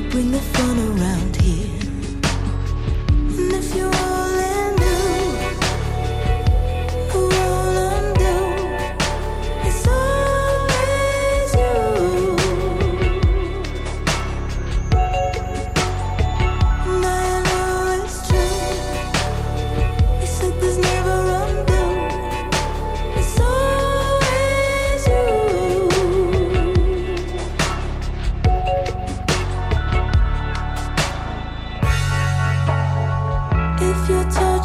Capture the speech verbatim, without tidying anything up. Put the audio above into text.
bring the fun around here. And if you're all in blue, all undo, it's always you. And I know it's true. You said there's never undo. It's always you. If you're tired